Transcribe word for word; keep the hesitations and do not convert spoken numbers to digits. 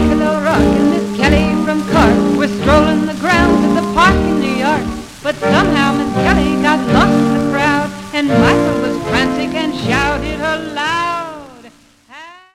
Piccolo Rock and Miss Kelly from Cork were strolling the grounds of the park in New York. But somehow Miss Kelly got lost in the crowd, and Michael